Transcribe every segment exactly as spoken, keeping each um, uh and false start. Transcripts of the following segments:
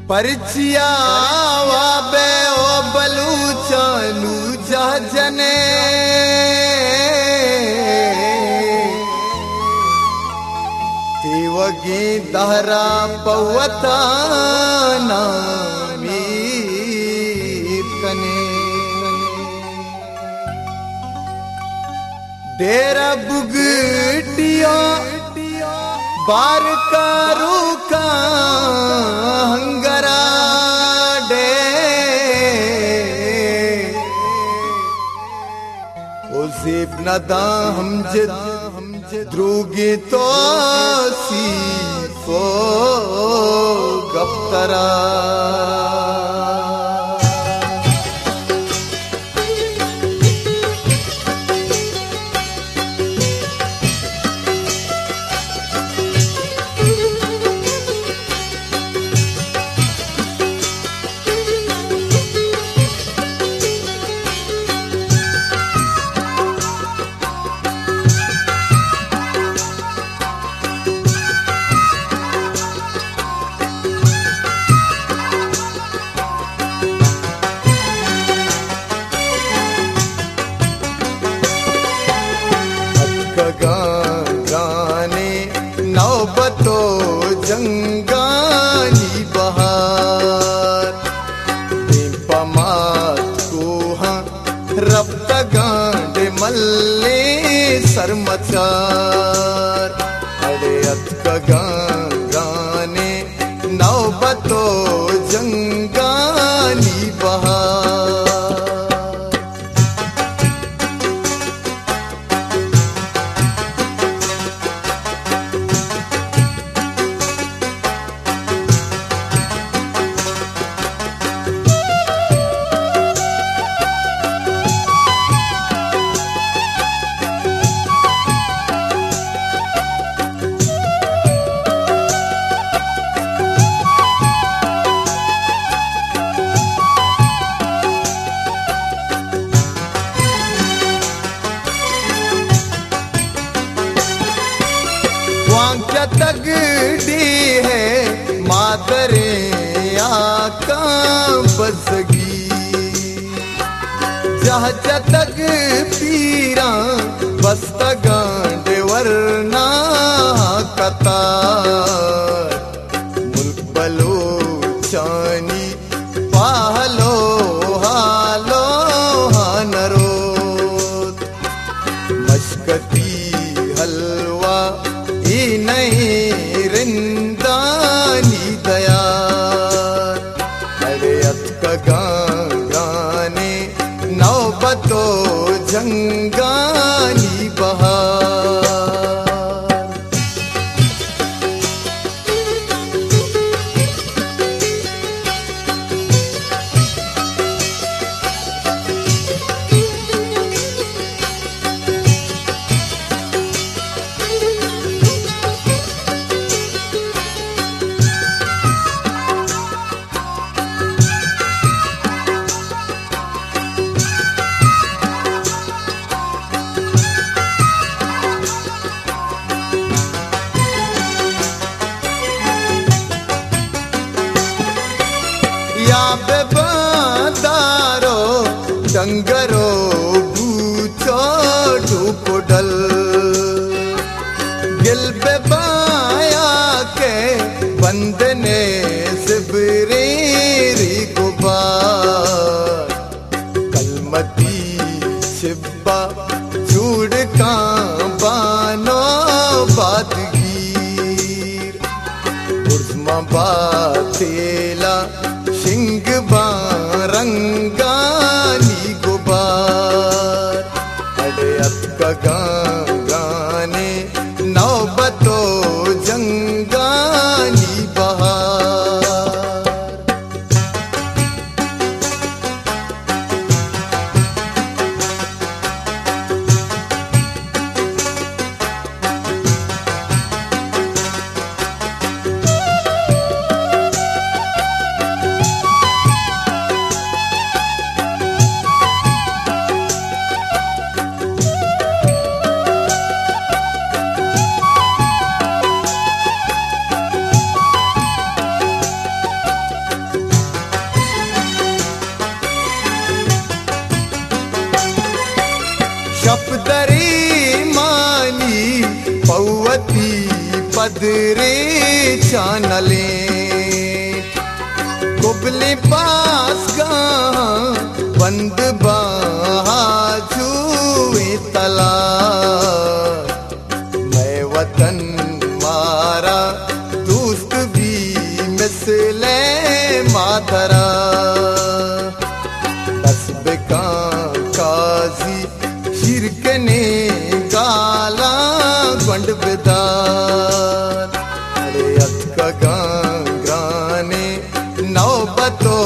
परिचिया वाबे ओ बलू चालू जने तेवगी दहरा पवताना मीर कने डेरा बुगटिया बार कारू का हंगरा डे ओसीब नदा हम जिद द्रुगी तो सी को गप्तरा गाने नौबतो जंगानी बहार पमात को हाँ रब्त गांडे मल्ले सरमचार अरे अतक गाने नौबतो जंगानी बहार तगड़ी है मातरे आका बसगी जहाँ तक पीरा बस्त गांडे वरना कतार मुल्क बलो चानी पाहलो हालो हानरो मशकती हलवा नहीं रिंदानी दया अरे अतक गाने नौबतो जंगानी बहार बेबादारो डंगरो बूचो ढूकोडल गिल बेबाया के बंदने सिबरेरी गुबार कलमती शिब्बा चूड़ का बानो बादगीर उर्मा बातेला सिंग बारंगानी गुबार अरे अतक गाने नौबतो जंगानी बहार पदरे चानले कुबले पास गा बंद बाजुए तला मैं वतन मारा दोस्त भी मिसले मातरा बसब का काजी शिरकने गाला गुंड बिदार अरे अतका गांग्राने नौबतो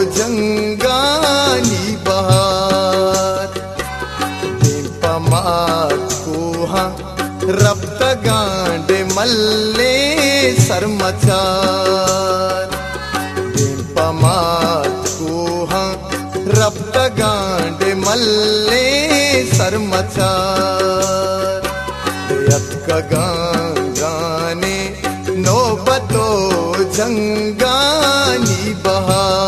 जंगानी बहार पमात कुहा रब्त गांडे मल्ले सरमचार पमात कुहा रब्त गांडे मल्ले सरमचार अतका गांगाने नौबतो जंगानी बहार